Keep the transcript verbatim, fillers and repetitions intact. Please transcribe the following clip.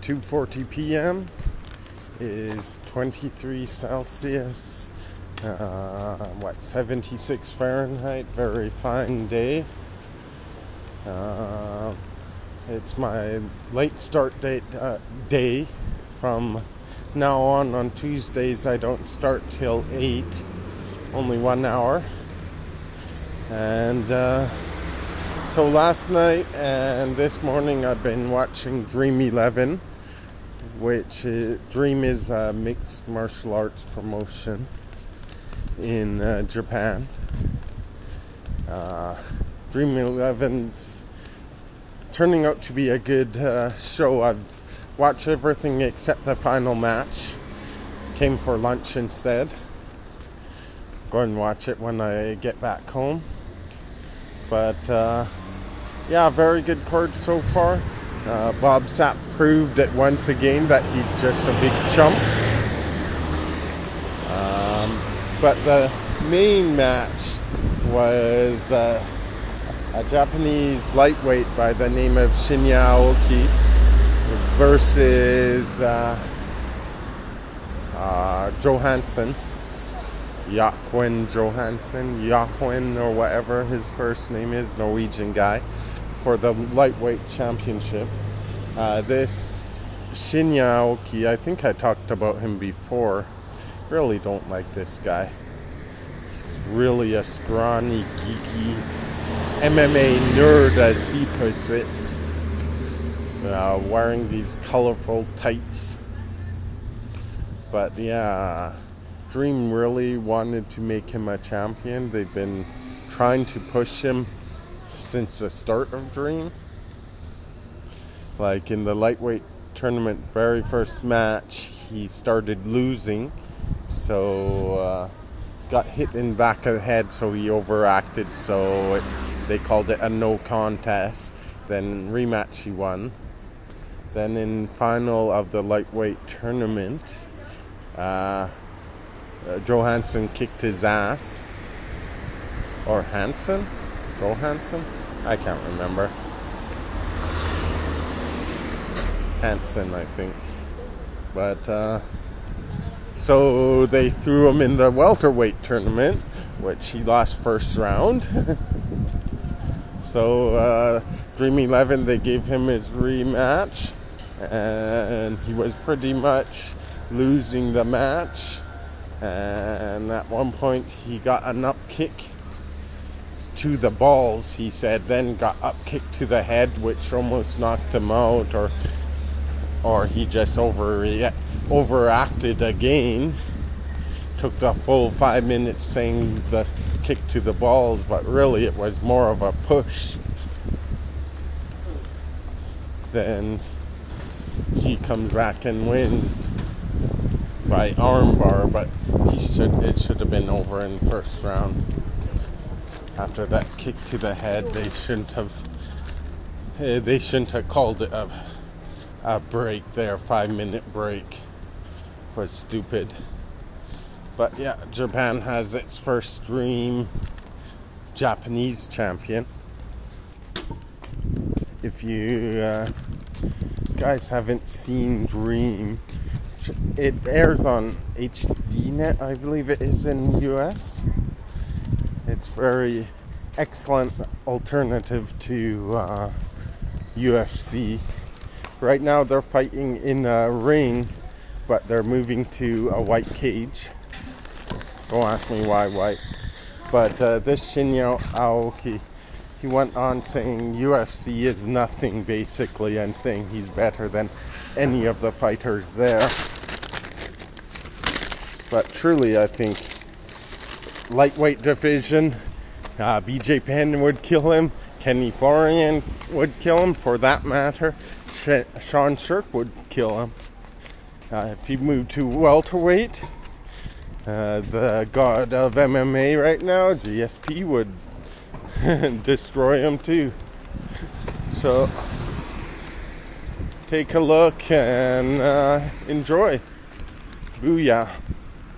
two forty p.m. It is twenty-three Celsius, uh, what, seventy-six Fahrenheit, very fine day. Uh, it's my late start date uh, day. From now on, on Tuesdays, I don't start till eight, only one hour. And uh, so last night and this morning I've been watching Dream eleven, which is, Dream is a mixed martial arts promotion in uh, Japan. Uh, Dream eleven's turning out to be a good uh, show. I've watched everything except the final match. Came for lunch instead. Go and watch it when I get back home. But uh, yeah, very good card so far. Uh, Bob Sapp proved it once again that he's just a big chump. Um, but the main match was uh, a Japanese lightweight by the name of Shinya Aoki versus uh, uh, Johansson. Joaquin Johansson, Joaquin or whatever his first name is, Norwegian guy, for the lightweight championship. Uh, this Shinya Aoki, I think I talked about him before. Really don't like this guy. He's really a scrawny, geeky M M A nerd, as he puts it. Uh, wearing these colorful tights. But yeah, Dream really wanted to make him a champion. They've been trying to push him since the start of Dream. Like in the lightweight tournament, very first match, he started losing. So uh, got hit in the back of the head, so he overacted. So it, they called it a no contest. Then rematch he won. Then in final of the lightweight tournament, uh, Uh, Johansson kicked his ass. Or Hansen? Johansson? I can't remember. Hansen, I think. But, uh, so they threw him in the welterweight tournament, which he lost first round. So, uh, Dream eleven, they gave him his rematch, and he was pretty much losing the match. And at one point he got an up kick to the balls, he said, then got up kick to the head, which almost knocked him out, or or he just over overacted again. Took the full five minutes saying the kick to the balls, but really it was more of a push. Then he comes back and wins by armbar, but he should it should have been over in the first round. After that kick to the head, they shouldn't have uh, they shouldn't have called it a a break there. Five minute break was stupid. But yeah, Japan has its first Dream Japanese champion. If you uh, guys haven't seen Dream, it airs on H D net, I believe it is in the U S. It's very excellent alternative to uh, U F C. Right now they're fighting in a ring, but they're moving to a white cage. Don't ask me why white. But uh, this Shinya Aoki, he went on saying U F C is nothing, basically, and saying he's better than any of the fighters there. But truly, I think lightweight division, uh, B J Penn would kill him. Kenny Florian would kill him, for that matter. Sh- Sean Shirk would kill him. Uh, if he moved to welterweight, uh, the god of M M A right now, G S P, would destroy him too. So take a look and uh, enjoy. Booyah.